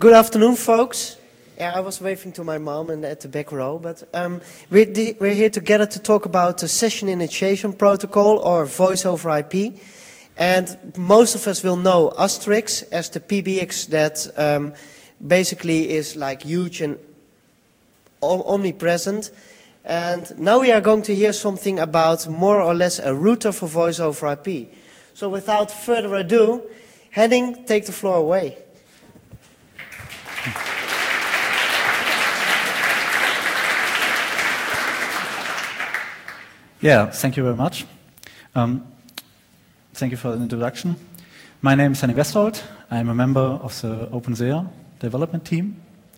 Good afternoon, folks. Yeah, I was waving to my mom and at the back row, but we're here together to talk about the Session Initiation Protocol, or Voice over IP. And most of us will know Asterix as the PBX that basically is like huge and omnipresent. And now we are going to hear something about more or less a router for Voice over IP. So without further ado, Henning, take the floor away. Yeah, thank you very much. Thank you for the introduction. My name is Henning Westholt. I'm a member of the OpenSea development team.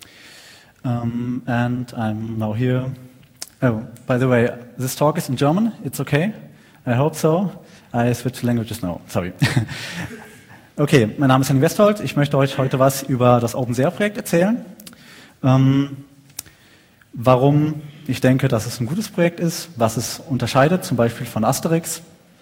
And I'm now here. Oh, by the way, this talk is in German. It's okay? I hope so. I switch languages now. Sorry. Okay, mein Name ist Henning Westholt. Ich möchte euch heute was über das OpenSea-Projekt erzählen. Warum ich denke, dass es ein gutes Projekt ist, was es unterscheidet, zum Beispiel von Asterix.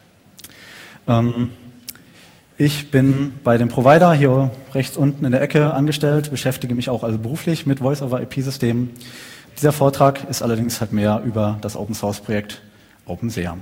Ich bin bei dem Provider hier rechts unten in der Ecke angestellt, beschäftige mich auch also beruflich mit Voice-over-IP-Systemen. Dieser Vortrag ist allerdings halt mehr über das Open-Source-Projekt OpenSea.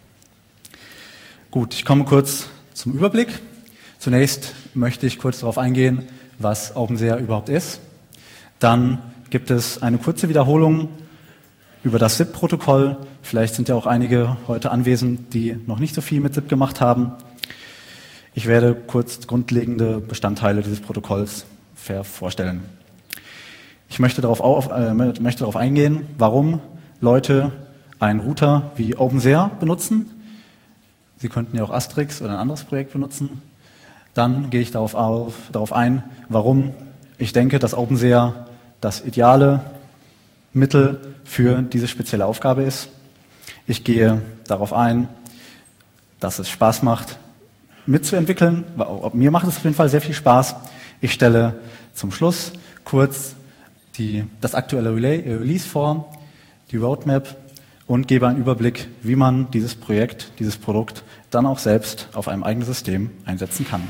Gut, ich komme kurz zum Überblick. Zunächst möchte ich kurz darauf eingehen, was OpenSea überhaupt ist. Dann gibt es eine kurze Wiederholung über das SIP-Protokoll. Vielleicht sind ja auch einige heute anwesend, die noch nicht so viel mit SIP gemacht haben. Ich werde kurz grundlegende Bestandteile dieses Protokolls vorstellen. Ich möchte darauf eingehen, warum Leute einen Router wie OpenSea benutzen. Sie könnten ja auch Asterix oder ein anderes Projekt benutzen. Dann gehe ich darauf ein, warum ich denke, dass OpenSea das ideale Mittel für diese spezielle Aufgabe ist. Ich gehe darauf ein, dass es Spaß macht, mitzuentwickeln. Mir macht es auf jeden Fall sehr viel Spaß. Ich stelle zum Schluss kurz das aktuelle Release vor, die Roadmap und gebe einen Überblick, wie man dieses Projekt, dieses Produkt dann auch selbst auf einem eigenen System einsetzen kann.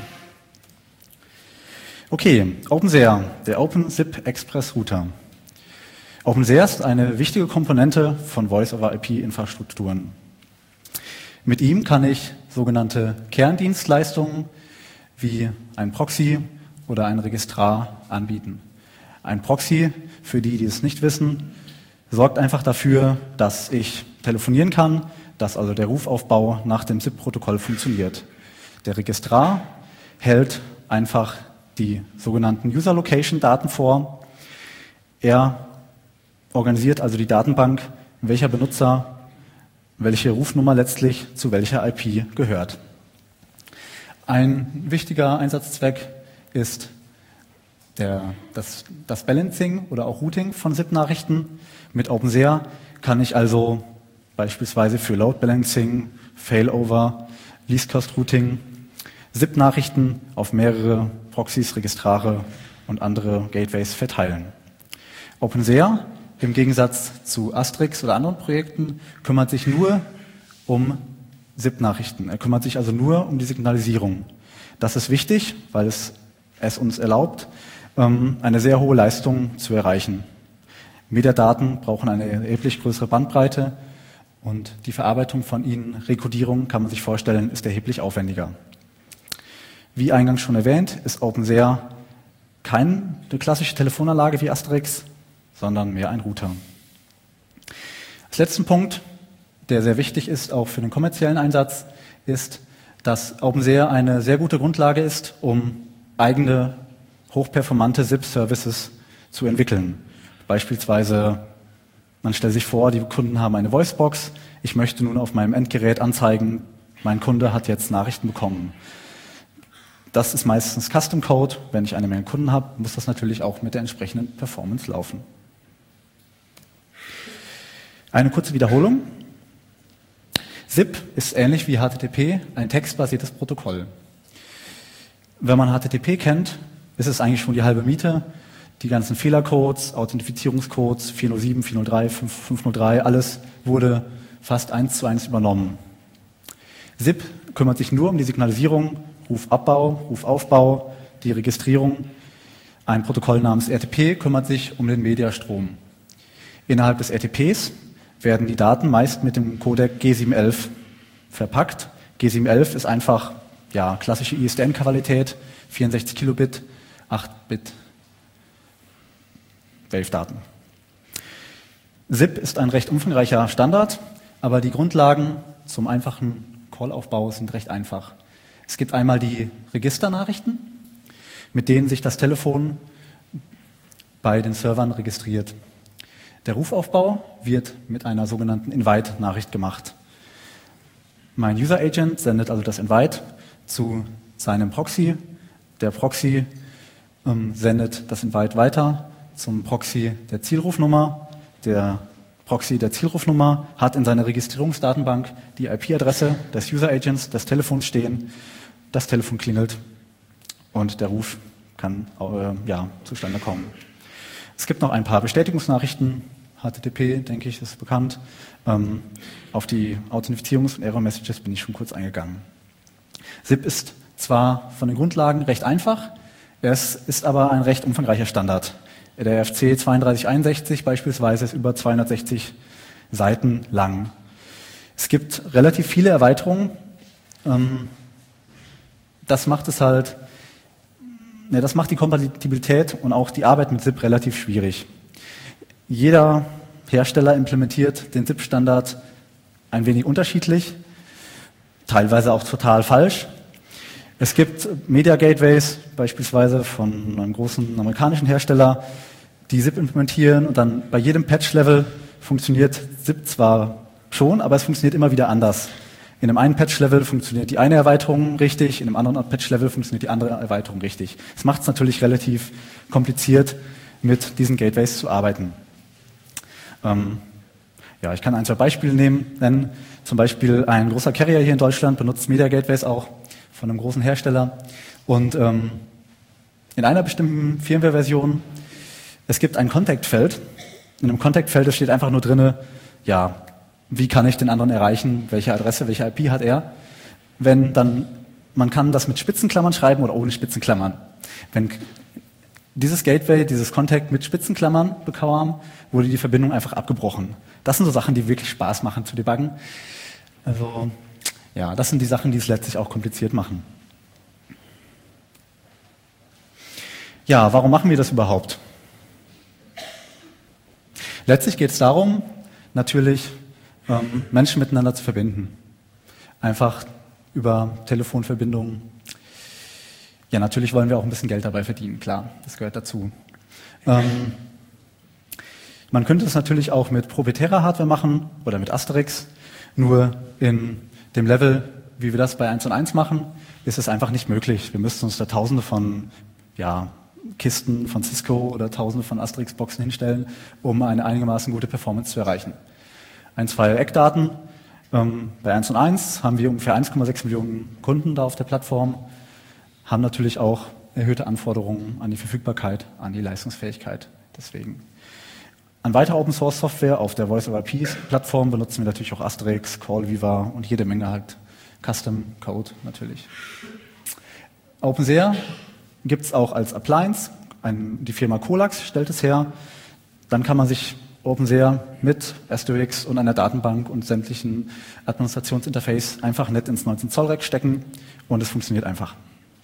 Okay, OpenSea, der OpenSIP Express Router. OpenSea ist eine wichtige Komponente von Voice-over-IP-Infrastrukturen. Mit ihm kann ich sogenannte Kerndienstleistungen wie ein Proxy oder ein Registrar anbieten. Ein Proxy, für die es nicht wissen, sorgt einfach dafür, dass ich telefonieren kann, dass also der Rufaufbau nach dem SIP-Protokoll funktioniert. Der Registrar hält einfach die sogenannten User-Location-Daten vor. Er organisiert also die Datenbank, welcher Benutzer, welche Rufnummer letztlich zu welcher IP gehört. Ein wichtiger Einsatzzweck ist das Balancing oder auch Routing von SIP-Nachrichten. Mit OpenSea kann ich also beispielsweise für Load Balancing, Failover, Least Cost Routing SIP-Nachrichten auf mehrere Proxys, Registrare und andere Gateways verteilen. OpenSea, im Gegensatz zu Asterix oder anderen Projekten, kümmert sich nur um SIP-Nachrichten. Er kümmert sich also nur um die Signalisierung. Das ist wichtig, weil es uns erlaubt, eine sehr hohe Leistung zu erreichen. Metadaten brauchen eine erheblich größere Bandbreite und die Verarbeitung von ihnen, Rekodierung, kann man sich vorstellen, ist erheblich aufwendiger. Wie eingangs schon erwähnt, ist OpenSea keine klassische Telefonanlage wie Asterix, sondern mehr ein Router. Als letzten Punkt, der sehr wichtig ist, auch für den kommerziellen Einsatz, ist, dass OpenSea eine sehr gute Grundlage ist, um eigene hochperformante SIP-Services zu entwickeln. Beispielsweise, man stellt sich vor, die Kunden haben eine Voicebox, ich möchte nun auf meinem Endgerät anzeigen, mein Kunde hat jetzt Nachrichten bekommen. Das ist meistens Custom Code. Wenn ich eine Menge Kunden habe, muss das natürlich auch mit der entsprechenden Performance laufen. Eine kurze Wiederholung. SIP ist ähnlich wie HTTP ein textbasiertes Protokoll. Wenn man HTTP kennt, ist es eigentlich schon die halbe Miete. Die ganzen Fehlercodes, Authentifizierungscodes, 407, 403, 503, alles wurde fast 1:1 übernommen. SIP kümmert sich nur um die Signalisierung, Rufabbau, Rufaufbau, die Registrierung Ein Protokoll namens RTP kümmert sich um den Mediastrom. Innerhalb des RTPs werden die Daten meist mit dem Codec G711 verpackt. G711 ist einfach klassische ISDN-Qualität, 64 Kilobit, 8-Bit Wave-Daten. ZIP ist ein recht umfangreicher Standard, aber die Grundlagen zum einfachen Call-Aufbau sind recht einfach. Es gibt einmal die Registernachrichten, mit denen sich das Telefon bei den Servern registriert. Der Rufaufbau wird mit einer sogenannten Invite-Nachricht gemacht. Mein User-Agent sendet also das Invite zu seinem Proxy. Der Proxy sendet das Invite weiter zum Proxy der Zielrufnummer. Der Proxy der Zielrufnummer hat in seiner Registrierungsdatenbank die IP-Adresse des User-Agents, des Telefons stehen. Das Telefon klingelt und der Ruf kann zustande kommen. Es gibt noch ein paar Bestätigungsnachrichten. HTTP, denke ich, ist bekannt. Auf die Authentifizierungs- und Error-Messages bin ich schon kurz eingegangen. ZIP ist zwar von den Grundlagen recht einfach, es ist aber ein recht umfangreicher Standard. Der FC 3261 beispielsweise ist über 260 Seiten lang. Es gibt relativ viele Erweiterungen. Das macht die Kompatibilität und auch die Arbeit mit ZIP relativ schwierig. Jeder Hersteller implementiert den ZIP-Standard ein wenig unterschiedlich, teilweise auch total falsch. Es gibt Media-Gateways, beispielsweise von einem großen amerikanischen Hersteller, die ZIP implementieren und dann bei jedem Patch-Level funktioniert ZIP zwar schon, aber es funktioniert immer wieder anders. In einem einen Patch-Level funktioniert die eine Erweiterung richtig, in einem anderen Patch-Level funktioniert die andere Erweiterung richtig. Es macht es natürlich relativ kompliziert, mit diesen Gateways zu arbeiten. Ich kann ein, zwei Beispiele nennen. Zum Beispiel ein großer Carrier hier in Deutschland benutzt Media Gateways auch von einem großen Hersteller. Und in einer bestimmten Firmware-Version, es gibt ein Contact-Feld. In einem Contact-Feld steht einfach nur drin, wie kann ich den anderen erreichen, welche Adresse, welche IP hat er. Man kann das mit Spitzenklammern schreiben oder ohne Spitzenklammern. Wenn dieses Gateway, dieses Contact mit Spitzenklammern bekam, wurde die Verbindung einfach abgebrochen. Das sind so Sachen, die wirklich Spaß machen zu debuggen. Also, das sind die Sachen, die es letztlich auch kompliziert machen. Ja, warum machen wir das überhaupt? Letztlich geht es darum, natürlich Menschen miteinander zu verbinden. Einfach über Telefonverbindungen. Ja, natürlich wollen wir auch ein bisschen Geld dabei verdienen, klar, das gehört dazu. Man könnte es natürlich auch mit proprietärer Hardware machen oder mit Asterix, nur in dem Level, wie wir das bei 1&1 machen, ist es einfach nicht möglich. Wir müssten uns da Tausende von Kisten von Cisco oder Tausende von Asterix-Boxen hinstellen, um eine einigermaßen gute Performance zu erreichen. Ein, zwei Eckdaten. Bei 1&1 haben wir ungefähr 1,6 Millionen Kunden da auf der Plattform, haben natürlich auch erhöhte Anforderungen an die Verfügbarkeit, an die Leistungsfähigkeit. Deswegen. An weiterer Open-Source-Software auf der Voice-over-IP-Plattform benutzen wir natürlich auch Asterix, Callviva und jede Menge halt Custom-Code natürlich. OpenSea gibt es auch als Appliance. Die Firma Colax stellt es her. Dann kann man sich OpenSea mit Asterix und einer Datenbank und sämtlichen Administrationsinterface einfach nett ins 19 Zoll Rack stecken und es funktioniert einfach.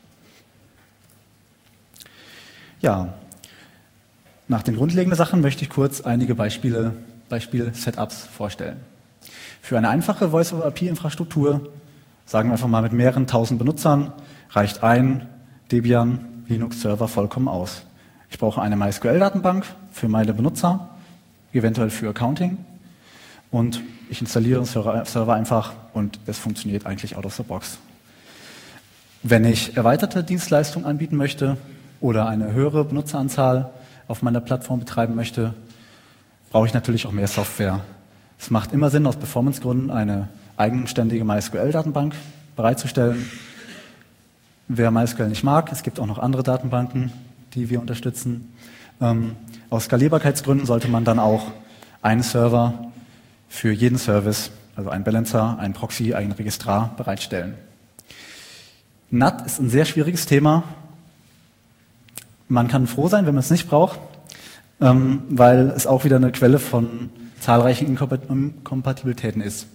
Ja, nach den grundlegenden Sachen möchte ich kurz einige Beispiel-Setups vorstellen. Für eine einfache Voice-over-IP-Infrastruktur, sagen wir einfach mal mit mehreren tausend Benutzern, reicht ein Debian Linux-Server vollkommen aus. Ich brauche eine MySQL-Datenbank für meine Benutzer, eventuell für Accounting, und ich installiere den Server einfach und es funktioniert eigentlich out of the box. Wenn ich erweiterte Dienstleistungen anbieten möchte oder eine höhere Benutzeranzahl auf meiner Plattform betreiben möchte, brauche ich natürlich auch mehr Software. Es macht immer Sinn, aus Performancegründen eine eigenständige MySQL-Datenbank bereitzustellen. Wer MySQL nicht mag, es gibt auch noch andere Datenbanken, die wir unterstützen. Aus Skalierbarkeitsgründen sollte man dann auch einen Server für jeden Service, also einen Balancer, einen Proxy, einen Registrar bereitstellen. NAT ist ein sehr schwieriges Thema. Man kann froh sein, wenn man es nicht braucht, weil es auch wieder eine Quelle von zahlreichen Inkompatibilitäten ist.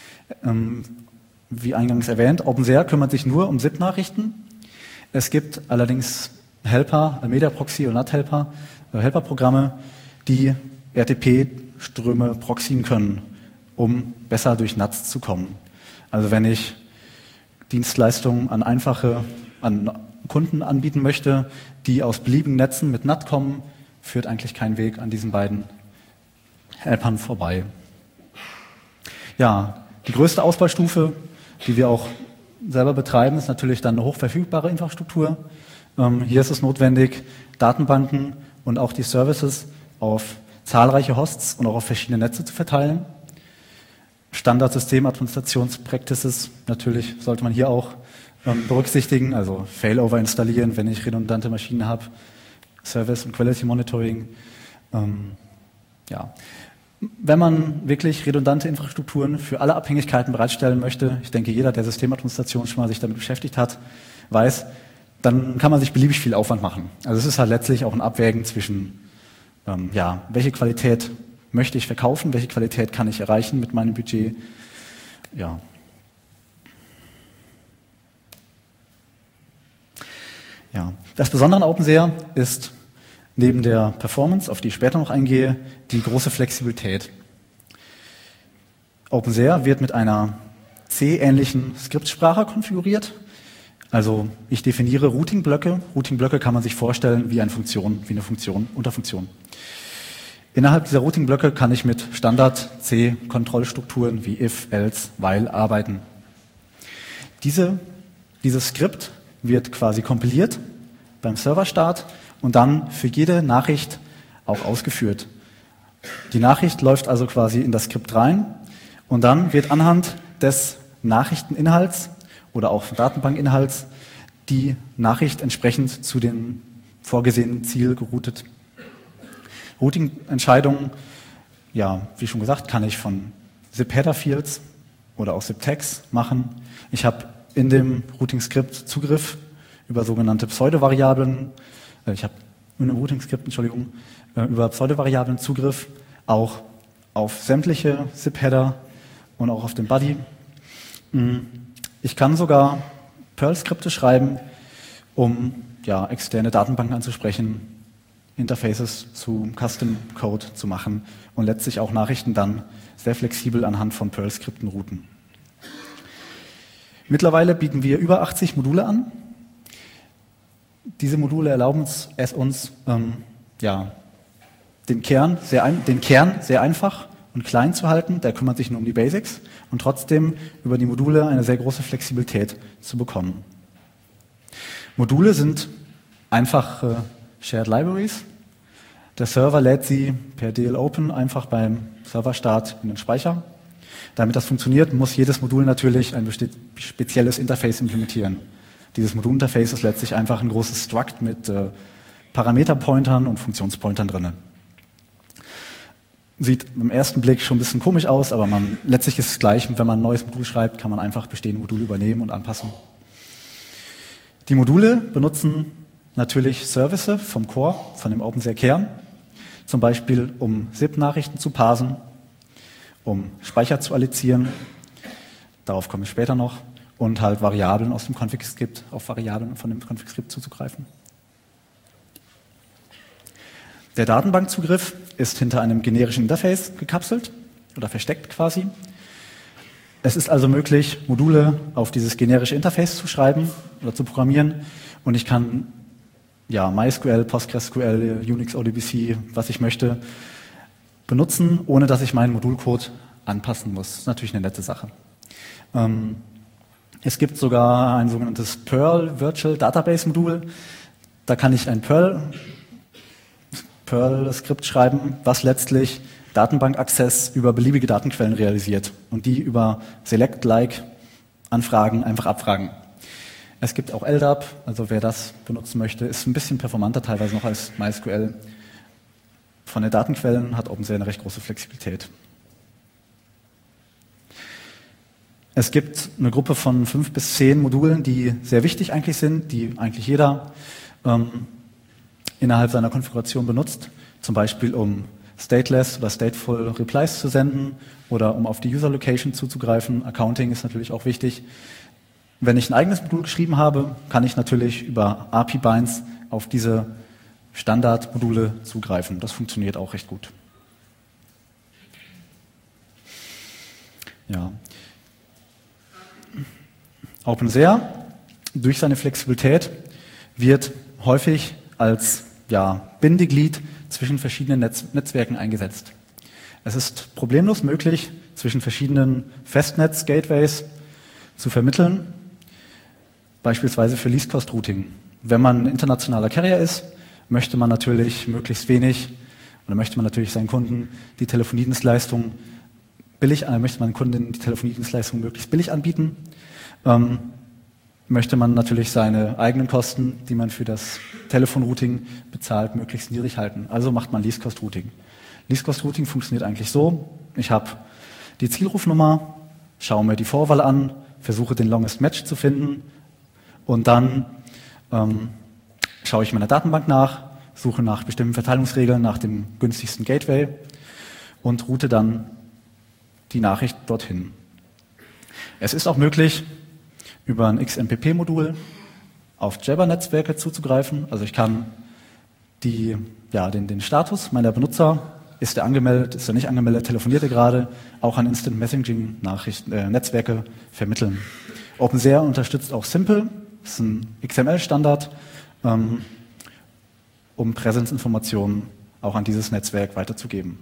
Wie eingangs erwähnt, OpenSea kümmert sich nur um ZIP-Nachrichten. Es gibt allerdings Helper, Media Proxy und NAT-Helper, Helperprogramme, die RTP-Ströme proxyen können, um besser durch NATs zu kommen. Also wenn ich Dienstleistungen an Kunden anbieten möchte, die aus beliebigen Netzen mit NAT kommen, führt eigentlich kein Weg an diesen beiden Helpern vorbei. Ja, die größte Ausbaustufe, die wir auch selber betreiben, ist natürlich dann eine hochverfügbare Infrastruktur. Hier ist es notwendig, Datenbanken und auch die Services auf zahlreiche Hosts und auch auf verschiedene Netze zu verteilen. Standardsystemadministrationspractices natürlich sollte man hier auch berücksichtigen, also Failover installieren, wenn ich redundante Maschinen habe, Service und Quality Monitoring. Ja. Wenn man wirklich redundante Infrastrukturen für alle Abhängigkeiten bereitstellen möchte, ich denke, jeder, der Systemadministration schon mal sich damit beschäftigt hat, weiß, dann kann man sich beliebig viel Aufwand machen. Also es ist halt letztlich auch ein Abwägen zwischen, welche Qualität möchte ich verkaufen, welche Qualität kann ich erreichen mit meinem Budget. Ja. Ja. Das Besondere an OpenSea ist neben der Performance, auf die ich später noch eingehe, die große Flexibilität. OpenSea wird mit einer C-ähnlichen Skriptsprache konfiguriert. Also ich definiere Routing-Blöcke. Routing-Blöcke kann man sich vorstellen wie eine Funktion, Unterfunktion. Innerhalb dieser Routing-Blöcke kann ich mit Standard-C-Kontrollstrukturen wie if, else, while arbeiten. Dieses Skript wird quasi kompiliert beim Serverstart und dann für jede Nachricht auch ausgeführt. Die Nachricht läuft also quasi in das Skript rein und dann wird anhand des Nachrichteninhalts oder auch Datenbankinhalts die Nachricht entsprechend zu dem vorgesehenen Ziel geroutet. Routing-Entscheidungen, ja, wie schon gesagt, kann ich von ZIP-Header-Fields oder auch ZIP-Tags machen. Ich habe in dem Routing-Skript Zugriff über sogenannte Pseudovariablen. Ich habe in einem Routing-Skript, über Pseudovariablen Zugriff auch auf sämtliche ZIP-Header und auch auf den Body. Ich kann sogar Perl-Skripte schreiben, um externe Datenbanken anzusprechen, Interfaces zu Custom Code zu machen und letztlich auch Nachrichten dann sehr flexibel anhand von Perl-Skripten routen. Mittlerweile bieten wir über 80 Module an. Diese Module erlauben es uns, den Kern sehr einfach und klein zu halten. Der kümmert sich nur um die Basics und trotzdem über die Module eine sehr große Flexibilität zu bekommen. Module sind einfache Shared Libraries. Der Server lädt sie per DLOpen einfach beim Serverstart in den Speicher. Damit das funktioniert, muss jedes Modul natürlich ein spezielles Interface implementieren. Dieses Modulinterface ist letztlich einfach ein großes Struct mit Parameterpointern und Funktionspointern drin. Sieht im ersten Blick schon ein bisschen komisch aus, aber letztlich ist es gleich. Wenn man ein neues Modul schreibt, kann man einfach bestehende Module übernehmen und anpassen. Die Module benutzen natürlich Services vom Core, von dem OpenSea-Kern, zum Beispiel um ZIP-Nachrichten zu parsen, um Speicher zu allozieren, darauf komme ich später noch, und halt Variablen aus dem Config-Skript, auf Variablen von dem Config-Skript zuzugreifen. Der Datenbankzugriff ist hinter einem generischen Interface gekapselt oder versteckt quasi. Es ist also möglich, Module auf dieses generische Interface zu schreiben oder zu programmieren und ich kann MySQL, PostgreSQL, Unix ODBC, was ich möchte, benutzen, ohne dass ich meinen Modulcode anpassen muss. Das ist natürlich eine nette Sache. Es gibt sogar ein sogenanntes Perl Virtual Database Modul. Da kann ich ein Perl-Skript schreiben, was letztlich Datenbank-Access über beliebige Datenquellen realisiert und die über Select-like-Anfragen einfach abfragen. Es gibt auch LDAP, also wer das benutzen möchte, ist ein bisschen performanter teilweise noch als MySQL. Von den Datenquellen hat OpenSea eine recht große Flexibilität. Es gibt eine Gruppe von 5 bis 10 Modulen, die sehr wichtig eigentlich sind, die eigentlich jeder innerhalb seiner Konfiguration benutzt, zum Beispiel um stateless oder stateful Replies zu senden oder um auf die User Location zuzugreifen. Accounting ist natürlich auch wichtig. Wenn ich ein eigenes Modul geschrieben habe, kann ich natürlich über API-Binds auf diese Standardmodule zugreifen. Das funktioniert auch recht gut. Ja. OpenSea durch seine Flexibilität wird häufig als Bindeglied zwischen verschiedenen Netzwerken eingesetzt. Es ist problemlos möglich, zwischen verschiedenen Festnetz-Gateways zu vermitteln, beispielsweise für Least-Cost-Routing. Wenn man ein internationaler Carrier ist, möchte man natürlich möglichst wenig oder möchte man natürlich seinen Kunden die Telefoniedienstleistung möglichst billig anbieten. Möchte man natürlich seine eigenen Kosten, die man für das Telefonrouting bezahlt, möglichst niedrig halten. Also macht man Least-Cost-Routing. Least-Cost-Routing funktioniert eigentlich so: Ich habe die Zielrufnummer, schaue mir die Vorwahl an, versuche den Longest Match zu finden und dann schaue ich in meiner Datenbank nach, suche nach bestimmten Verteilungsregeln, nach dem günstigsten Gateway und route dann die Nachricht dorthin. Es ist auch möglich, über ein XMPP-Modul auf Jabber-Netzwerke zuzugreifen. Also ich kann den Status meiner Benutzer, ist er angemeldet, ist er nicht angemeldet, telefoniert er gerade, auch an Instant Messaging-Netzwerke vermitteln. OpenSea unterstützt auch Simple, das ist ein XML-Standard, um Präsenzinformationen auch an dieses Netzwerk weiterzugeben.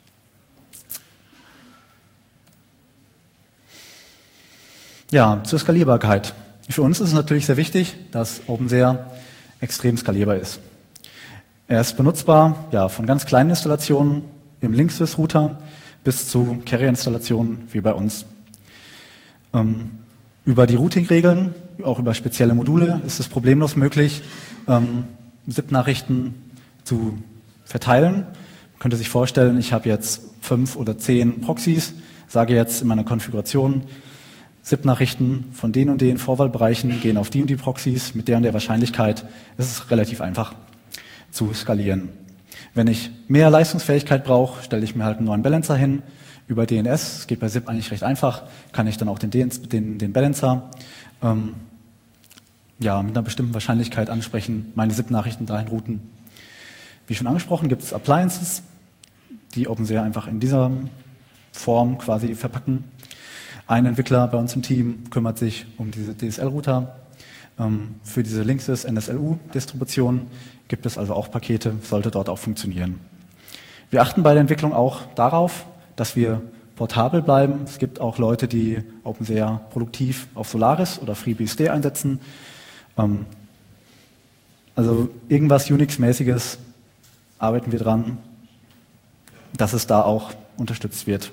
Ja, zur Skalierbarkeit. Für uns ist es natürlich sehr wichtig, dass OpenSea extrem skalierbar ist. Er ist benutzbar von ganz kleinen Installationen im Linksys-Router bis zu Carrier-Installationen wie bei uns. Über die Routing-Regeln, auch über spezielle Module, ist es problemlos möglich, SIP-Nachrichten zu verteilen. Man könnte sich vorstellen, ich habe jetzt 5 oder 10 Proxys, sage jetzt in meiner Konfiguration, SIP-Nachrichten von den und den Vorwahlbereichen gehen auf die und die Proxys mit der und der Wahrscheinlichkeit. Es ist relativ einfach zu skalieren. Wenn ich mehr Leistungsfähigkeit brauche, stelle ich mir halt einen neuen Balancer hin über DNS. Es geht bei SIP eigentlich recht einfach. Kann ich dann auch den Balancer mit einer bestimmten Wahrscheinlichkeit ansprechen, meine SIP-Nachrichten dahin routen. Wie schon angesprochen, gibt es Appliances, die OpenSea einfach in dieser Form quasi verpacken. Ein Entwickler bei uns im Team kümmert sich um diese DSL-Router. Für diese Linksys NSLU-Distribution gibt es also auch Pakete, sollte dort auch funktionieren. Wir achten bei der Entwicklung auch darauf, dass wir portabel bleiben. Es gibt auch Leute, die OpenSea produktiv auf Solaris oder FreeBSD einsetzen. Also irgendwas Unix-mäßiges arbeiten wir dran, dass es da auch unterstützt wird.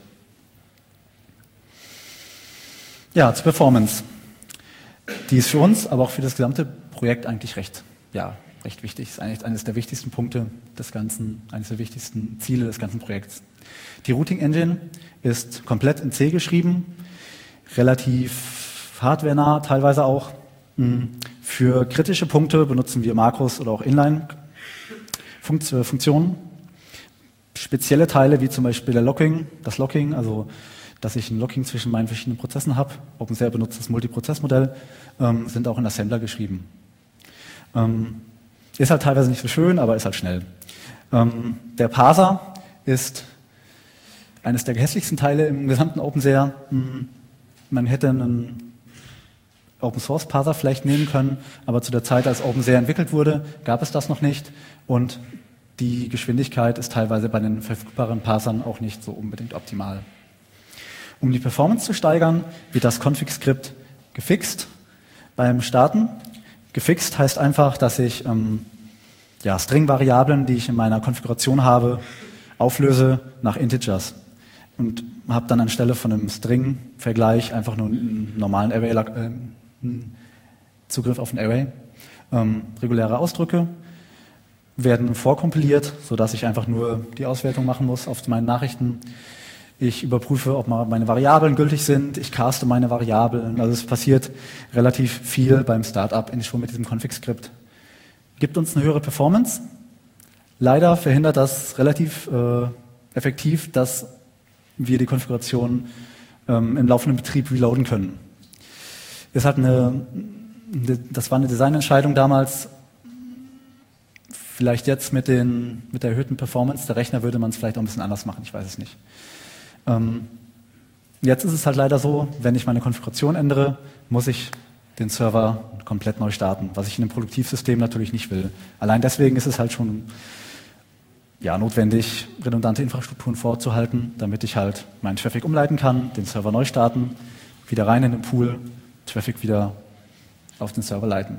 Ja, zur Performance. Die ist für uns, aber auch für das gesamte Projekt eigentlich recht wichtig. Ist eigentlich eines der wichtigsten Punkte des Ganzen, eines der wichtigsten Ziele des ganzen Projekts. Die Routing Engine ist komplett in C geschrieben, relativ hardwarenah teilweise auch. Für kritische Punkte benutzen wir Makros oder auch Inline-Funktionen. Spezielle Teile wie zum Beispiel das Locking, also dass ich ein Locking zwischen meinen verschiedenen Prozessen habe. OpenSea benutzt das Multiprozessmodell, sind auch in Assembler geschrieben. Ist halt teilweise nicht so schön, aber ist halt schnell. Der Parser ist eines der hässlichsten Teile im gesamten OpenSea. Man hätte einen Open-Source-Parser vielleicht nehmen können, aber zu der Zeit, als OpenSea entwickelt wurde, gab es das noch nicht und die Geschwindigkeit ist teilweise bei den verfügbaren Parsern auch nicht so unbedingt optimal. Um die Performance zu steigern, wird das Config-Skript gefixt beim Starten. Gefixt heißt einfach, dass ich String-Variablen, die ich in meiner Konfiguration habe, auflöse nach Integers und habe dann anstelle von einem String-Vergleich einfach nur einen normalen Array, Zugriff auf ein Array. Reguläre Ausdrücke werden vorkompiliert, sodass ich einfach nur die Auswertung machen muss auf meine Nachrichten. Ich überprüfe, ob meine Variablen gültig sind. Ich caste meine Variablen. Also es passiert relativ viel beim Startup schon mit diesem Config-Skript. Gibt uns eine höhere Performance. Leider verhindert das relativ effektiv, dass wir die Konfiguration im laufenden Betrieb reloaden können. Das war eine Designentscheidung damals. Vielleicht jetzt mit der erhöhten Performance der Rechner würde man es vielleicht auch ein bisschen anders machen, ich weiß es nicht. Jetzt ist es halt leider so, wenn ich meine Konfiguration ändere, muss ich den Server komplett neu starten, was ich in einem Produktivsystem natürlich nicht will. Allein deswegen ist es halt schon notwendig, redundante Infrastrukturen vorzuhalten, damit ich halt meinen Traffic umleiten kann, den Server neu starten, wieder rein in den Pool, Traffic wieder auf den Server leiten.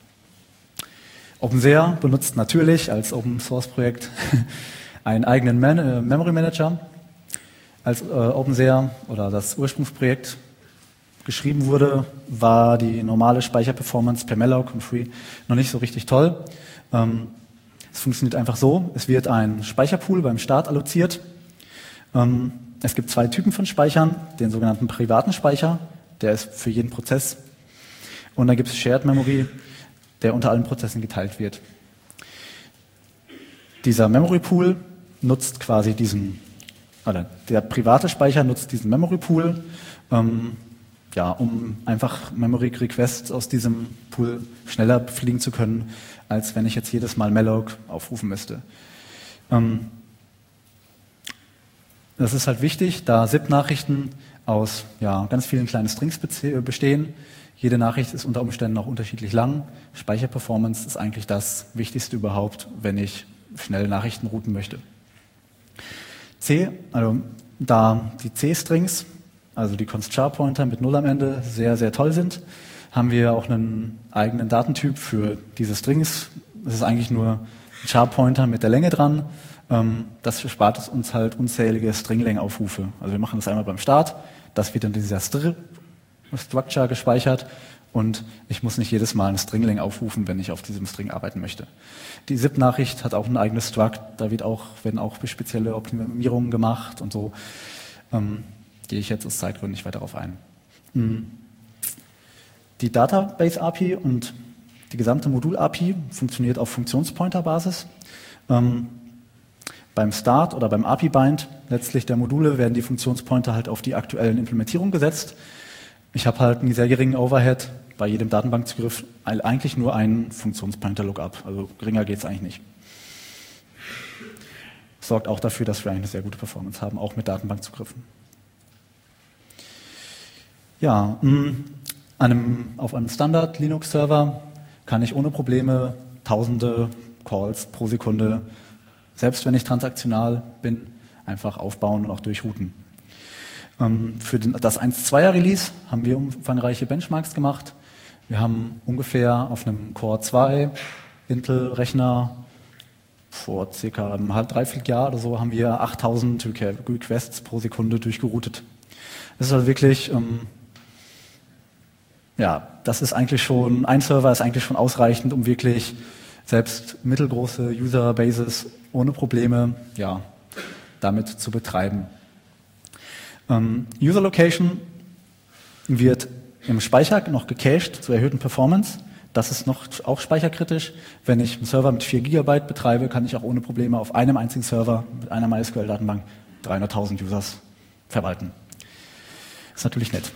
OpenSea benutzt natürlich als Open-Source-Projekt einen eigenen Memory Manager. Als OpenSea oder das Ursprungsprojekt geschrieben wurde, war die normale Speicherperformance per Malloc und Free noch nicht so richtig toll. Es funktioniert einfach so, es wird ein Speicherpool beim Start alloziert. Es gibt 2 Typen von Speichern, den sogenannten privaten Speicher, der ist für jeden Prozess. Und dann gibt es Shared Memory, der unter allen Prozessen geteilt wird. Dieser Memory Pool nutzt quasi der private Speicher nutzt diesen Memory Pool, um einfach Memory Requests aus diesem Pool schneller befliegen zu können, als wenn ich jetzt jedes Mal Malloc aufrufen müsste. Das ist halt wichtig, da ZIP-Nachrichten aus ganz vielen kleinen Strings bestehen. Jede Nachricht ist unter Umständen auch unterschiedlich lang. Speicherperformance ist eigentlich das Wichtigste überhaupt, wenn ich schnell Nachrichten routen möchte. Da die C-Strings, also die Const-Char-Pointer mit 0 am Ende, sehr, sehr toll sind, haben wir auch einen eigenen Datentyp für diese Strings. Es ist eigentlich nur ein Char-Pointer mit der Länge dran. Das spart es uns halt unzählige Stringlängenaufrufe. Also wir machen das einmal beim Start, das wird dann in dieser Structure gespeichert und ich muss nicht jedes Mal eine Stringlänge aufrufen, wenn ich auf diesem String arbeiten möchte. Die ZIP-Nachricht hat auch ein eigenes Struct, da werden auch spezielle Optimierungen gemacht und so. Gehe ich jetzt aus Zeitgründen nicht weiter darauf ein. Die Database-API und die gesamte Modul-API funktioniert auf Funktionspointer-Basis. Beim Start oder beim API-Bind letztlich der Module werden die Funktionspointer halt auf die aktuellen Implementierungen gesetzt. Ich habe halt einen sehr geringen Overhead, bei jedem Datenbankzugriff eigentlich nur einen Funktionspointer-Lookup, also geringer geht es eigentlich nicht. Sorgt auch dafür, dass wir eigentlich eine sehr gute Performance haben, auch mit Datenbankzugriffen. Ja, auf einem Standard-Linux-Server kann ich ohne Probleme tausende Calls pro Sekunde, selbst wenn ich transaktional bin, einfach aufbauen und auch durchrouten. Für das 1.2er Release haben wir umfangreiche Benchmarks gemacht. Wir haben ungefähr auf einem Core 2 Intel-Rechner vor circa einem dreiviertel Jahr oder so haben wir 8000 Requests pro Sekunde durchgeroutet. Das ist also wirklich, das ist eigentlich schon, ein Server ist eigentlich schon ausreichend, um wirklich selbst mittelgroße User-Bases ohne Probleme, damit zu betreiben. User Location wird im Speicher noch gecached zur erhöhten Performance. Das ist auch speicherkritisch. Wenn ich einen Server mit 4 GB betreibe, kann ich auch ohne Probleme auf einem einzigen Server mit einer MySQL-Datenbank 300.000 Users verwalten. Das ist natürlich nett.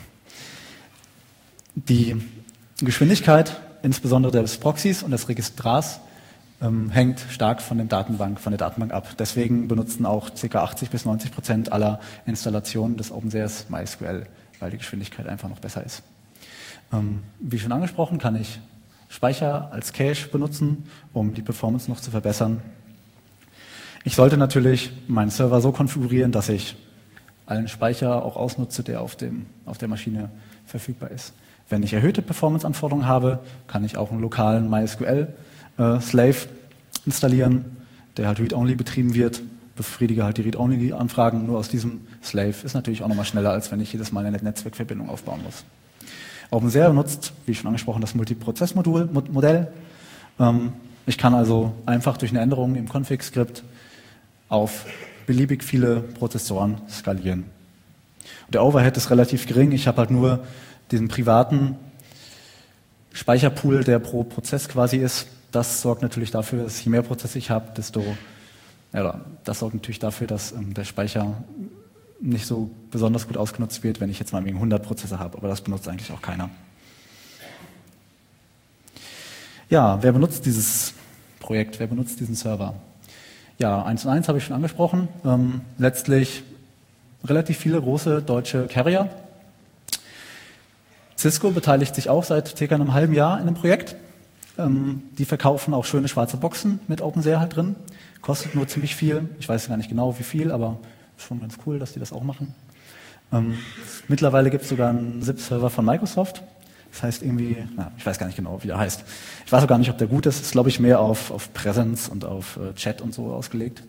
Die Geschwindigkeit, insbesondere des Proxys und des Registrars, hängt stark von der Datenbank ab. Deswegen benutzen auch ca. 80-90% aller Installationen des OpenSeas MySQL, weil die Geschwindigkeit einfach noch besser ist. Wie schon angesprochen, kann ich Speicher als Cache benutzen, um die Performance noch zu verbessern. Ich sollte natürlich meinen Server so konfigurieren, dass ich allen Speicher auch ausnutze, der auf der Maschine verfügbar ist. Wenn ich erhöhte Performance-Anforderungen habe, kann ich auch einen lokalen MySQL-Slave installieren, der halt Read-Only betrieben wird, befriedige halt die Read-Only-Anfragen nur aus diesem Slave. Ist natürlich auch nochmal schneller, als wenn ich jedes Mal eine Netzwerkverbindung aufbauen muss. OpenSea benutzt, wie schon angesprochen, das Multiprozess-Modell. Ich kann also einfach durch eine Änderung im Config-Skript auf beliebig viele Prozessoren skalieren. Und der Overhead ist relativ gering. Ich habe halt nur diesen privaten Speicherpool, der pro Prozess quasi ist. das sorgt natürlich dafür, dass je mehr Prozesse ich habe, das sorgt natürlich dafür, dass der Speicher nicht so besonders gut ausgenutzt wird, wenn ich jetzt mal wegen 100 Prozesse habe, aber das benutzt eigentlich auch keiner. Ja, wer benutzt dieses Projekt, wer benutzt diesen Server? Ja, 1&1 habe ich schon angesprochen, letztlich relativ viele große deutsche Carrier. Cisco beteiligt sich auch seit ca. einem halben Jahr in dem Projekt. Die verkaufen auch schöne schwarze Boxen mit OpenSea halt drin. Kostet nur ziemlich viel. Ich weiß gar nicht genau wie viel, aber schon ganz cool, dass die das auch machen. Mittlerweile gibt es sogar einen SIP-Server von Microsoft. Das heißt irgendwie, ich weiß gar nicht genau, wie der heißt. Ich weiß auch gar nicht, ob der gut ist. Ist, glaube ich, mehr auf Präsenz und auf Chat und so ausgelegt.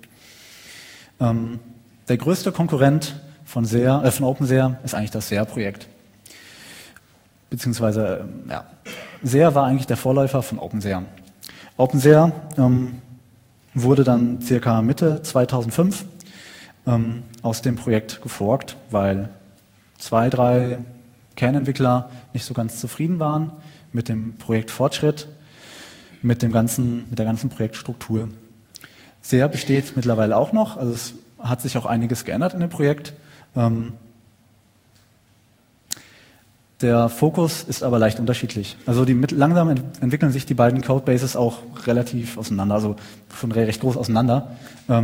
Der größte Konkurrent von OpenSea ist eigentlich das SEA-Projekt. Beziehungsweise, SEA war eigentlich der Vorläufer von OpenSea. OpenSea wurde dann circa Mitte 2005 aus dem Projekt geforkt, weil 2, 3 Kernentwickler nicht so ganz zufrieden waren mit dem Projektfortschritt, mit der ganzen Projektstruktur. SEA besteht mittlerweile auch noch, also es hat sich auch einiges geändert in dem Projekt. Der Fokus ist aber leicht unterschiedlich. Also langsam entwickeln sich die beiden Codebases auch relativ auseinander, also schon recht groß auseinander.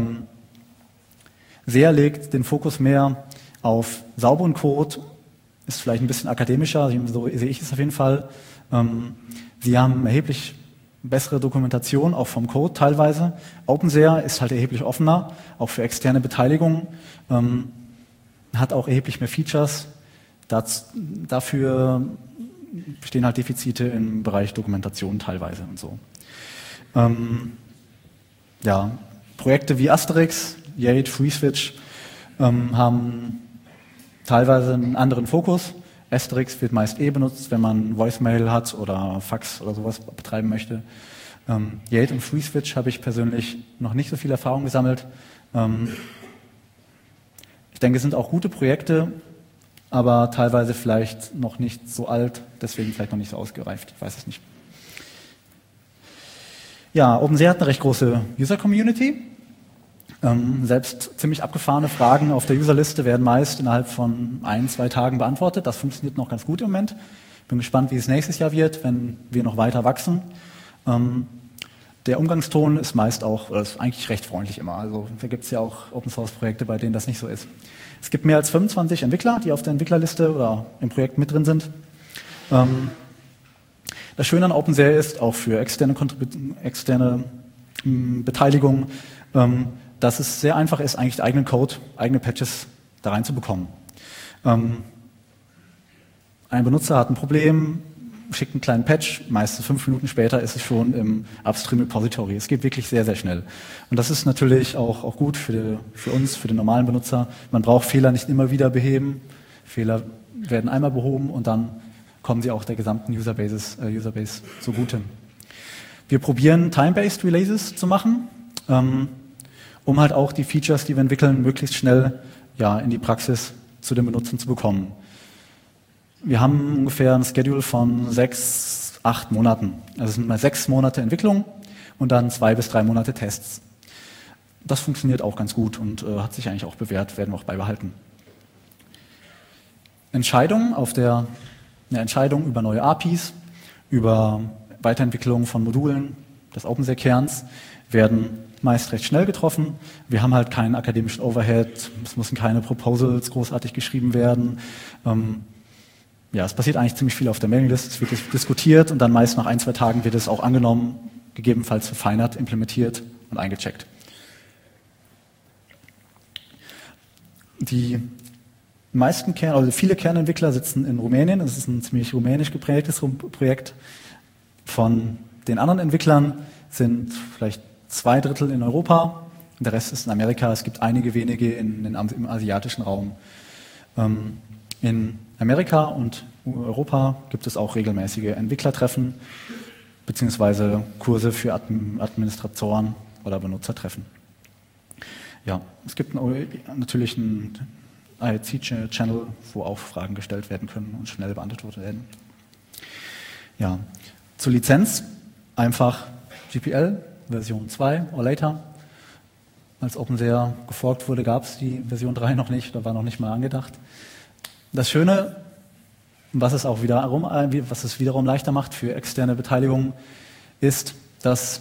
SEA legt den Fokus mehr auf sauberen Code, ist vielleicht ein bisschen akademischer, so sehe ich es auf jeden Fall. Sie haben erheblich bessere Dokumentation, auch vom Code teilweise. OpenSea ist halt erheblich offener, auch für externe Beteiligung, hat auch erheblich mehr Features. Dafür bestehen halt Defizite im Bereich Dokumentation teilweise und so. Projekte wie Asterix, Yate, FreeSwitch haben teilweise einen anderen Fokus. Asterix wird meist benutzt, wenn man Voicemail hat oder Fax oder sowas betreiben möchte. Yate und FreeSwitch habe ich persönlich noch nicht so viel Erfahrung gesammelt. Ich denke, es sind auch gute Projekte, aber teilweise vielleicht noch nicht so alt, deswegen vielleicht noch nicht so ausgereift. Ich weiß es nicht. Ja, OpenSea hat eine recht große User-Community. Selbst ziemlich abgefahrene Fragen auf der Userliste werden meist innerhalb von 1, 2 Tagen beantwortet. Das funktioniert noch ganz gut im Moment. Bin gespannt, wie es nächstes Jahr wird, wenn wir noch weiter wachsen. Der Umgangston ist meist auch, oder ist eigentlich recht freundlich immer. Also da gibt es ja auch Open-Source-Projekte, bei denen das nicht so ist. Es gibt mehr als 25 Entwickler, die auf der Entwicklerliste oder im Projekt mit drin sind. Das Schöne an OpenSea ist, auch für externe Beteiligung, dass es sehr einfach ist, eigentlich eigenen Code, eigene Patches da reinzubekommen. Ein Benutzer hat ein Problem, schickt einen kleinen Patch, meistens 5 Minuten später ist es schon im Upstream Repository. Es geht wirklich sehr, sehr schnell. Und das ist natürlich auch gut für uns, für den normalen Benutzer. Man braucht Fehler nicht immer wieder beheben. Fehler werden einmal behoben und dann kommen sie auch der gesamten Userbase zugute. Wir probieren Time-Based Releases zu machen, um halt auch die Features, die wir entwickeln, möglichst schnell in die Praxis zu den Benutzern zu bekommen. Wir haben ungefähr ein Schedule von 6, 8 Monaten. Also es sind mal 6 Monate Entwicklung und dann 2 bis 3 Monate Tests. Das funktioniert auch ganz gut und hat sich eigentlich auch bewährt, werden wir auch beibehalten. Entscheidung über neue APIs, über Weiterentwicklung von Modulen des OpenSea-Kerns werden meist recht schnell getroffen. Wir haben halt keinen akademischen Overhead, es müssen keine Proposals großartig geschrieben werden. Es passiert eigentlich ziemlich viel auf der Mailinglist, es wird diskutiert und dann meist nach 1, 2 Tagen wird es auch angenommen, gegebenenfalls verfeinert, implementiert und eingecheckt. Viele Kernentwickler sitzen in Rumänien, es ist ein ziemlich rumänisch geprägtes Projekt. Von den anderen Entwicklern sind vielleicht 2/3 in Europa, der Rest ist in Amerika, es gibt einige wenige im asiatischen Raum. In Amerika und Europa gibt es auch regelmäßige Entwicklertreffen beziehungsweise Kurse für Administratoren oder Benutzertreffen. Ja, es gibt natürlich einen IRC-Channel, wo auch Fragen gestellt werden können und schnell beantwortet werden. Ja, zur Lizenz einfach GPL, Version 2 or later. Als OpenSea geforkt wurde, gab es die Version 3 noch nicht, da war noch nicht mal angedacht. Das Schöne, was es wiederum leichter macht für externe Beteiligung, ist, dass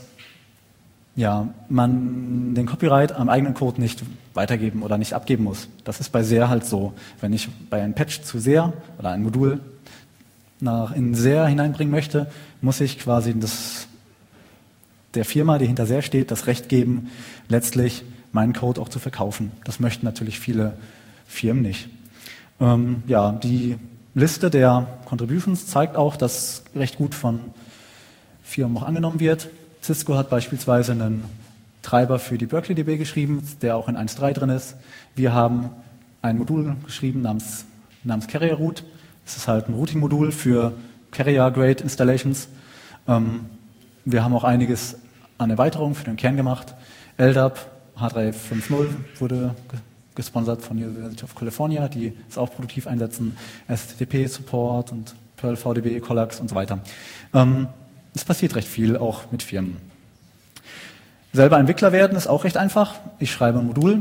man den Copyright am eigenen Code nicht weitergeben oder nicht abgeben muss. Das ist bei SEA halt so. Wenn ich bei einem Patch zu SEA oder ein Modul in SEA hineinbringen möchte, muss ich quasi der Firma, die hinter SEA steht, das Recht geben, letztlich meinen Code auch zu verkaufen. Das möchten natürlich viele Firmen nicht. Die Liste der Contributions zeigt auch, dass recht gut von Firmen auch angenommen wird. Cisco hat beispielsweise einen Treiber für die BerkeleyDB geschrieben, der auch in 1.3 drin ist. Wir haben ein Modul geschrieben namens Carrier Root. Das ist halt ein Routing-Modul für Carrier-Grade Installations. Wir haben auch einiges an Erweiterungen für den Kern gemacht. LDAP H350 wurde gesponsert von der University of California, die es auch produktiv einsetzen. STTP-Support und Perl VDB, Collax und so weiter. Es passiert recht viel, auch mit Firmen. Selber Entwickler werden ist auch recht einfach. Ich schreibe ein Modul,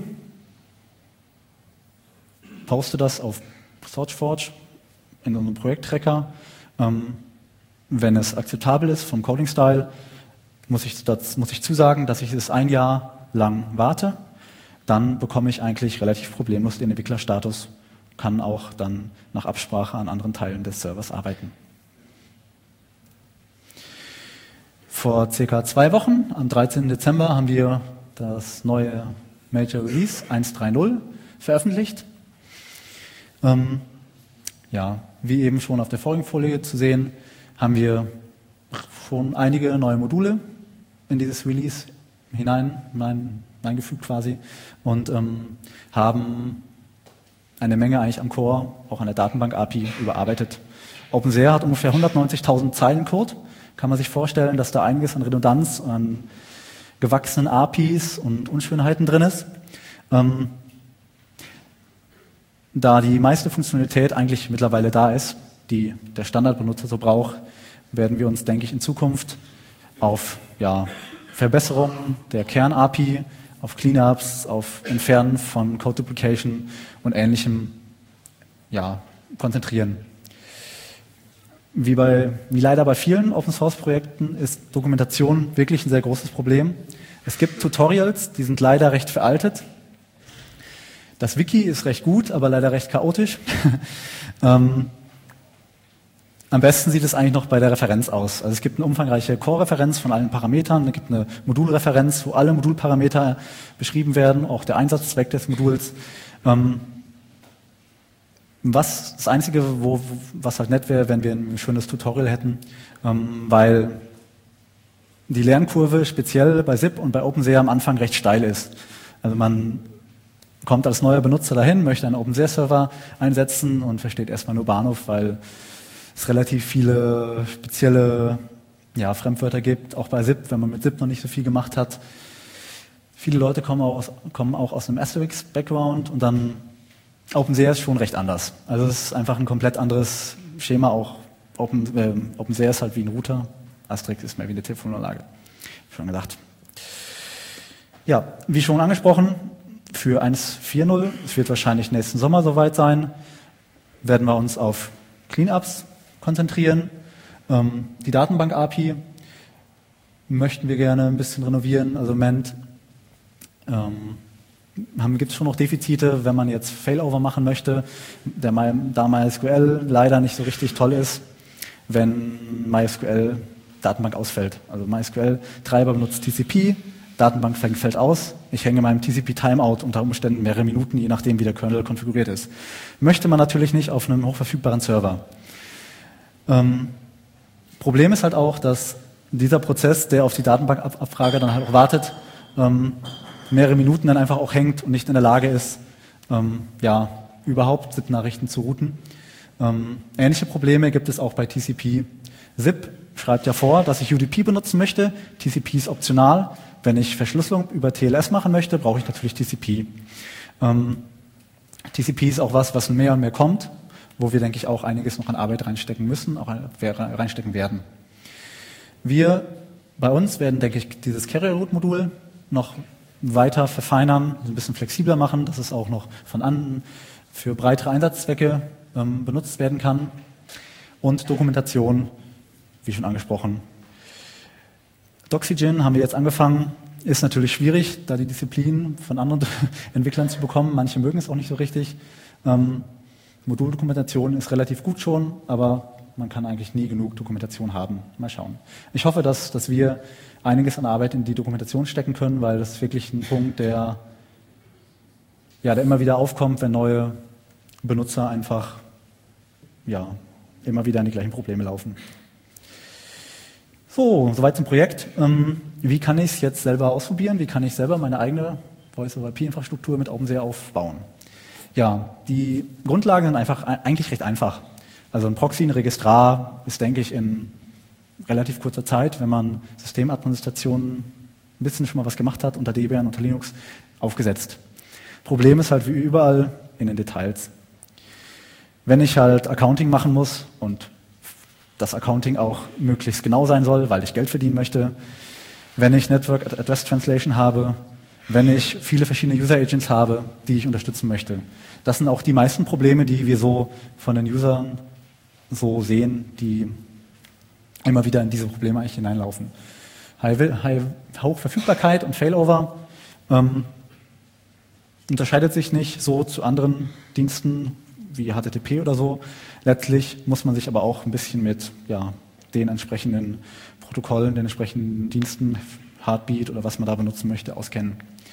poste das auf SourceForge in unserem Projekttracker. Wenn es akzeptabel ist vom Coding-Style, muss ich zusagen, dass ich es ein Jahr lang warte. Dann bekomme ich eigentlich relativ problemlos den Entwicklerstatus, kann auch dann nach Absprache an anderen Teilen des Servers arbeiten. Vor circa 2 Wochen, am 13. Dezember, haben wir das neue Major Release 1.3.0 veröffentlicht. Wie eben schon auf der vorigen Folie zu sehen, haben wir schon einige neue Module in dieses Release hineingefügt quasi und haben eine Menge eigentlich am Core, auch an der Datenbank-API überarbeitet. OpenSea hat ungefähr 190.000 Zeilen Code. Kann man sich vorstellen, dass da einiges an Redundanz, an gewachsenen APIs und Unschönheiten drin ist. Da die meiste Funktionalität eigentlich mittlerweile da ist, die der Standardbenutzer so braucht, werden wir uns, denke ich, in Zukunft auf Verbesserungen der Kern-API, auf Cleanups, auf Entfernen von Code Duplication und Ähnlichem konzentrieren. Wie leider bei vielen Open-Source-Projekten ist Dokumentation wirklich ein sehr großes Problem. Es gibt Tutorials, die sind leider recht veraltet. Das Wiki ist recht gut, aber leider recht chaotisch. Am besten sieht es eigentlich noch bei der Referenz aus. Also es gibt eine umfangreiche Core-Referenz von allen Parametern, es gibt eine Modulreferenz, wo alle Modulparameter beschrieben werden, auch der Einsatzzweck des Moduls. Das Einzige, was halt nett wäre, wenn wir ein schönes Tutorial hätten, weil die Lernkurve speziell bei SIP und bei OpenSea am Anfang recht steil ist. Also man kommt als neuer Benutzer dahin, möchte einen OpenSea-Server einsetzen und versteht erstmal nur Bahnhof, weil es relativ viele spezielle Fremdwörter gibt, auch bei SIP, wenn man mit SIP noch nicht so viel gemacht hat. Viele Leute kommen auch aus einem Asterix-Background und dann OpenSea ist schon recht anders. Also es ist einfach ein komplett anderes Schema auch. OpenSea ist halt wie ein Router, Asterix ist mehr wie eine Telefonanlage. Schon gedacht. Ja, wie schon angesprochen, für 1.4.0, es wird wahrscheinlich nächsten Sommer soweit sein, werden wir uns auf Cleanups konzentrieren. Die Datenbank-API möchten wir gerne ein bisschen renovieren. Also im Moment gibt es schon noch Defizite, wenn man jetzt Failover machen möchte, da MySQL leider nicht so richtig toll ist, wenn MySQL Datenbank ausfällt. Also MySQL-Treiber benutzt TCP, Datenbank fällt aus, ich hänge meinem TCP-Timeout unter Umständen mehrere Minuten, je nachdem wie der Kernel konfiguriert ist. Möchte man natürlich nicht auf einem hochverfügbaren Server. Problem ist halt auch, dass dieser Prozess, der auf die Datenbankabfrage dann halt auch wartet, mehrere Minuten dann einfach auch hängt und nicht in der Lage ist, überhaupt ZIP-Nachrichten zu routen. Ähnliche Probleme gibt es auch bei TCP. ZIP schreibt ja vor, dass ich UDP benutzen möchte. TCP ist optional. Wenn ich Verschlüsselung über TLS machen möchte, brauche ich natürlich TCP. TCP ist auch was mehr und mehr kommt, wo wir, denke ich, auch einiges noch an Arbeit reinstecken müssen, auch reinstecken werden. Wir Bei uns werden, denke ich, dieses Carrier-Root-Modul noch weiter verfeinern, ein bisschen flexibler machen, dass es auch noch von anderen für breitere Einsatzzwecke benutzt werden kann. Und Dokumentation, wie schon angesprochen. Doxygen haben wir jetzt angefangen, ist natürlich schwierig, da die Disziplin von anderen Entwicklern zu bekommen. Manche mögen es auch nicht so richtig. Moduldokumentation ist relativ gut schon, aber man kann eigentlich nie genug Dokumentation haben. Mal schauen. Ich hoffe, dass wir einiges an Arbeit in die Dokumentation stecken können, weil das ist wirklich ein Punkt, der immer wieder aufkommt, wenn neue Benutzer einfach immer wieder in die gleichen Probleme laufen. So, soweit zum Projekt. Wie kann ich es jetzt selber ausprobieren? Wie kann ich selber meine eigene Voice-over-IP-Infrastruktur mit OpenSea aufbauen? Ja, die Grundlagen sind eigentlich recht einfach. Also ein Proxy, ein Registrar ist, denke ich, in relativ kurzer Zeit, wenn man Systemadministrationen ein bisschen schon mal was gemacht hat, unter Debian, unter Linux, aufgesetzt. Problem ist halt wie überall in den Details. Wenn ich halt Accounting machen muss und das Accounting auch möglichst genau sein soll, weil ich Geld verdienen möchte, wenn ich Network Address Translation habe, wenn ich viele verschiedene User Agents habe, die ich unterstützen möchte. Das sind auch die meisten Probleme, die wir so von den Usern so sehen, die immer wieder in diese Probleme eigentlich hineinlaufen. Hochverfügbarkeit und Failover unterscheidet sich nicht so zu anderen Diensten wie HTTP oder so. Letztlich muss man sich aber auch ein bisschen mit den entsprechenden Protokollen, den entsprechenden Diensten, Heartbeat oder was man da benutzen möchte, auskennen.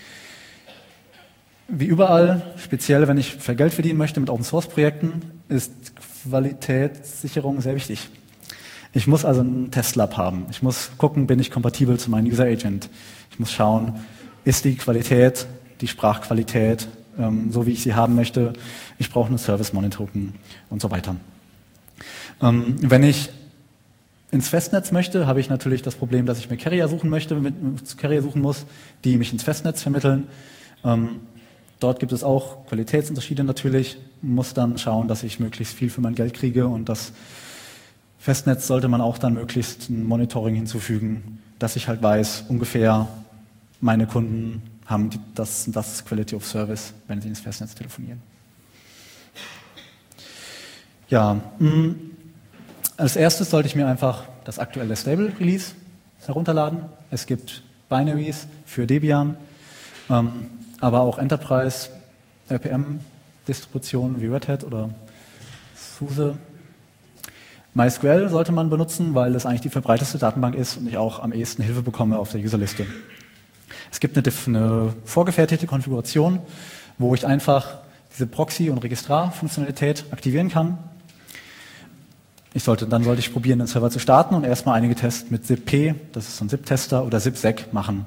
Wie überall, speziell wenn ich Geld verdienen möchte mit Open-Source-Projekten, ist Qualitätssicherung sehr wichtig. Ich muss also einen Testlab haben. Ich muss gucken, bin ich kompatibel zu meinem User Agent. Ich muss schauen, ist die Qualität, die Sprachqualität, so wie ich sie haben möchte. Ich brauche eine Service-Monitoring und so weiter. Wenn ich ins Festnetz möchte, habe ich natürlich das Problem, dass ich mir Carrier suchen muss, die mich ins Festnetz vermitteln. Dort gibt es auch Qualitätsunterschiede natürlich. Muss dann schauen, dass ich möglichst viel für mein Geld kriege, und das Festnetz sollte man auch dann möglichst ein Monitoring hinzufügen, dass ich halt weiß, ungefähr meine Kunden haben das Quality of Service, wenn sie ins Festnetz telefonieren. Ja, als erstes sollte ich mir einfach das aktuelle Stable Release herunterladen. Es gibt Binaries für Debian, aber auch Enterprise RPM-Distributionen wie Red Hat oder SUSE. MySQL sollte man benutzen, weil das eigentlich die verbreiteste Datenbank ist und ich auch am ehesten Hilfe bekomme auf der Userliste. Es gibt eine vorgefertigte Konfiguration, wo ich einfach diese Proxy- und Registrar-Funktionalität aktivieren kann. Dann sollte ich probieren, den Server zu starten und erstmal einige Tests mit zip-p, das ist so ein zip-Tester, oder zip-sec machen.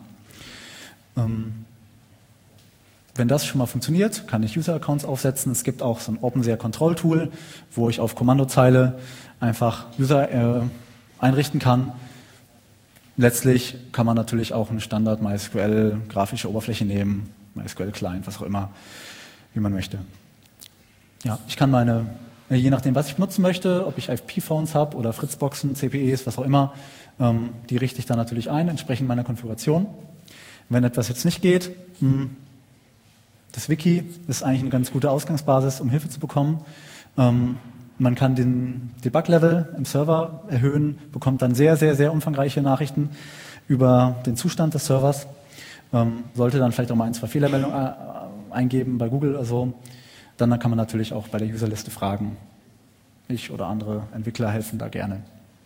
Wenn das schon mal funktioniert, kann ich User-Accounts aufsetzen. Es gibt auch so ein OpenSea-Control-Tool, wo ich auf Kommandozeile einfach User einrichten kann. Letztlich kann man natürlich auch eine Standard MySQL grafische Oberfläche nehmen, MySQL Client, was auch immer, wie man möchte. Ja, ich kann je nachdem, was ich benutzen möchte, ob ich IFP-Phones habe oder Fritzboxen, CPEs, was auch immer, die richte ich dann natürlich ein, entsprechend meiner Konfiguration. Wenn etwas jetzt nicht geht, das Wiki ist eigentlich eine ganz gute Ausgangsbasis, um Hilfe zu bekommen. Man kann den Debug-Level im Server erhöhen, bekommt dann sehr, sehr, sehr umfangreiche Nachrichten über den Zustand des Servers. Sollte dann vielleicht auch mal 1, 2 Fehlermeldungen eingeben bei Google oder so. Dann kann man natürlich auch bei der Userliste fragen. Ich oder andere Entwickler helfen da gerne.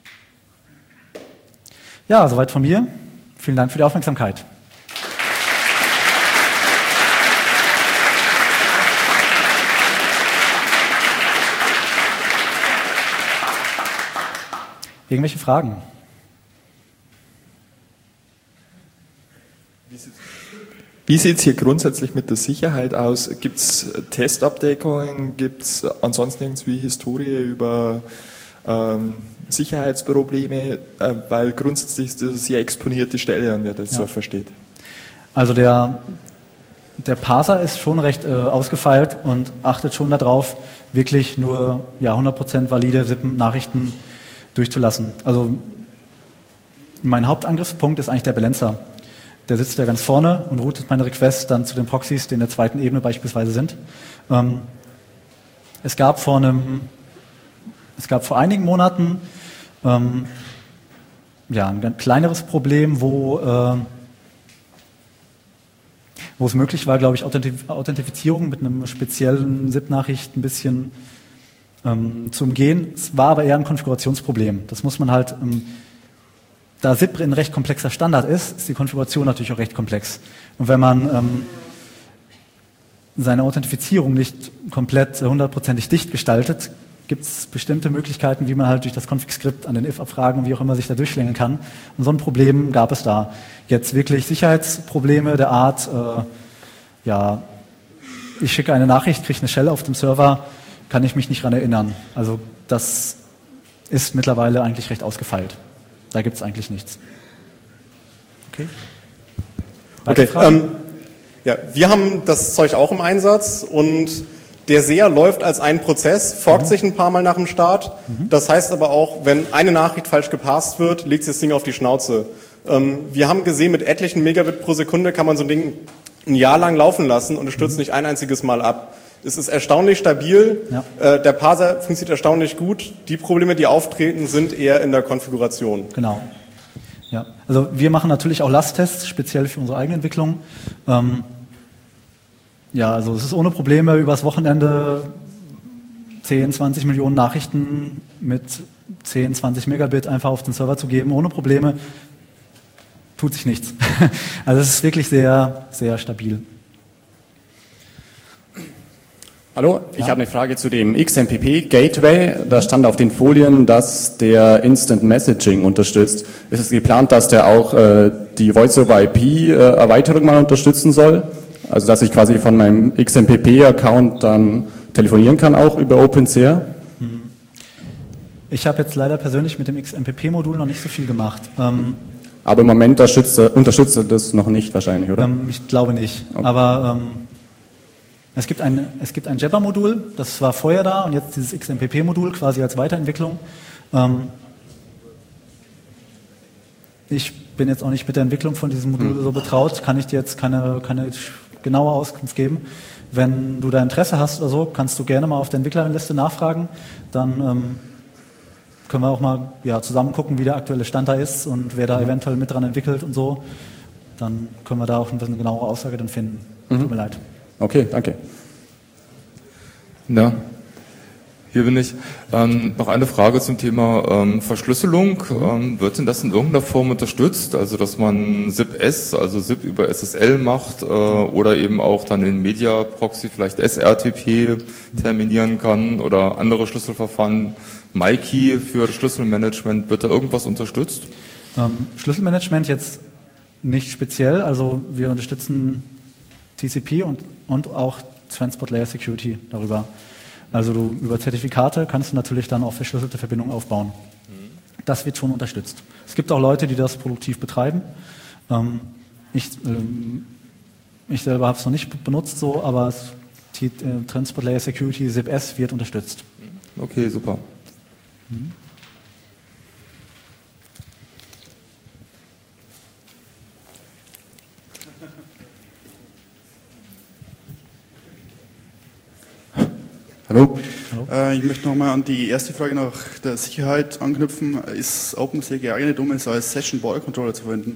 Ja, soweit von mir. Vielen Dank für die Aufmerksamkeit. Irgendwelche Fragen? Wie sieht es hier grundsätzlich mit der Sicherheit aus? Gibt es Testabdeckungen? Gibt es ansonsten irgendwie Historie über Sicherheitsprobleme? Weil grundsätzlich ist das eine sehr exponierte Stelle, an der das so versteht. Also der Parser ist schon recht ausgefeilt und achtet schon darauf, wirklich nur 100% valide SIP-Nachrichten durchzulassen. Also Mein Hauptangriffspunkt ist eigentlich der Balancer. Der sitzt ja ganz vorne und routet meine Requests dann zu den Proxys, die in der zweiten Ebene beispielsweise sind. Es gab vor einigen Monaten ein ganz kleineres Problem, wo es möglich war, glaube ich, Authentifizierung mit einem speziellen SIP-Nachricht ein bisschen zu umgehen. Es war aber eher ein Konfigurationsproblem. Das muss man halt, da SIP ein recht komplexer Standard ist die Konfiguration natürlich auch recht komplex. Und wenn man seine Authentifizierung nicht komplett hundertprozentig dicht gestaltet, gibt es bestimmte Möglichkeiten, wie man halt durch das Config-Skript an den if-Abfragen, wie auch immer, sich da durchschlängeln kann. Und so ein Problem gab es da. Jetzt wirklich Sicherheitsprobleme der Art, ich schicke eine Nachricht, kriege eine Shell auf dem Server, kann ich mich nicht dran erinnern. Also das ist mittlerweile eigentlich recht ausgefeilt. Da gibt es eigentlich nichts. Okay. Wir haben das Zeug auch im Einsatz und der SEA läuft als ein Prozess, forkt sich ein paar Mal nach dem Start. Das heißt aber auch, wenn eine Nachricht falsch gepasst wird, legt sich das Ding auf die Schnauze. Wir haben gesehen, mit etlichen Megabit pro Sekunde kann man so ein Ding ein Jahr lang laufen lassen und es stürzt nicht ein einziges Mal ab. Es ist erstaunlich stabil, der Parser funktioniert erstaunlich gut. Die Probleme, die auftreten, sind eher in der Konfiguration. Genau. Ja. Also wir machen natürlich auch Lasttests, speziell für unsere eigene Entwicklung. Also es ist ohne Probleme übers Wochenende 10, 20 Millionen Nachrichten mit 10, 20 Megabit einfach auf den Server zu geben, ohne Probleme. Tut sich nichts. Also es ist wirklich sehr, sehr stabil. Hallo, ich habe eine Frage zu dem XMPP Gateway. Da stand auf den Folien, dass der Instant Messaging unterstützt. Ist es geplant, dass der auch die Voice-over-IP-Erweiterung mal unterstützen soll? Also dass ich quasi von meinem XMPP-Account dann telefonieren kann, auch über OpenSea? Ich habe jetzt leider persönlich mit dem XMPP-Modul noch nicht so viel gemacht. Aber im Moment unterstützt er das noch nicht wahrscheinlich, oder? Ich glaube nicht. Okay. Aber es gibt ein Jabber-Modul, das war vorher da und jetzt dieses XMPP-Modul quasi als Weiterentwicklung. Ich bin jetzt auch nicht mit der Entwicklung von diesem Modul so betraut, kann ich dir jetzt keine genaue Auskunft geben. Wenn du da Interesse hast oder so, kannst du gerne mal auf der Entwicklerliste nachfragen. Dann können wir auch mal zusammen gucken, wie der aktuelle Stand da ist und wer da eventuell mit dran entwickelt und so. Dann können wir da auch ein bisschen genauere Aussage dann finden. Tut mir leid. Okay, danke. Ja, hier bin ich. Noch eine Frage zum Thema Verschlüsselung. Wird denn das in irgendeiner Form unterstützt? Also, dass man SIP-S, also SIP über SSL macht oder eben auch dann in Media-Proxy vielleicht SRTP terminieren kann oder andere Schlüsselverfahren, MyKey für Schlüsselmanagement. Wird da irgendwas unterstützt? Schlüsselmanagement jetzt nicht speziell. Also, wir unterstützen TCP und auch Transport Layer Security darüber. Also über Zertifikate kannst du natürlich dann auch verschlüsselte Verbindungen aufbauen. Das wird schon unterstützt. Es gibt auch Leute, die das produktiv betreiben. Ich selber habe es noch nicht benutzt so, aber Transport Layer Security, SIP-S wird unterstützt. Okay, super. Hallo. Ich möchte nochmal an die erste Frage nach der Sicherheit anknüpfen. Ist OpenSea geeignet, um es als Session Border Controller zu verwenden?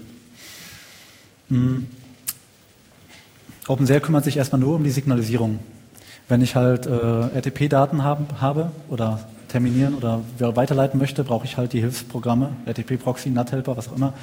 OpenSea kümmert sich erstmal nur um die Signalisierung. Wenn ich halt RTP-Daten habe oder terminieren oder weiterleiten möchte, brauche ich halt die Hilfsprogramme, RTP-Proxy, NAT-Helper, was auch immer.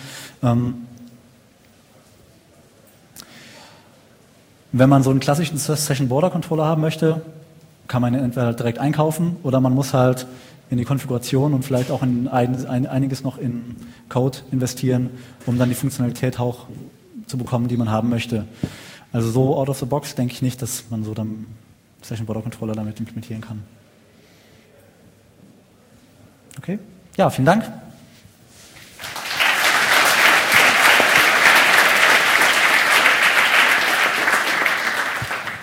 Wenn man so einen klassischen Session Border Controller haben möchte, kann man ihn entweder halt direkt einkaufen oder man muss halt in die Konfiguration und vielleicht auch in einiges noch in Code investieren, um dann die Funktionalität auch zu bekommen, die man haben möchte. Also so out of the box denke ich nicht, dass man so dann Session Border Controller damit implementieren kann. Okay? Ja, vielen Dank.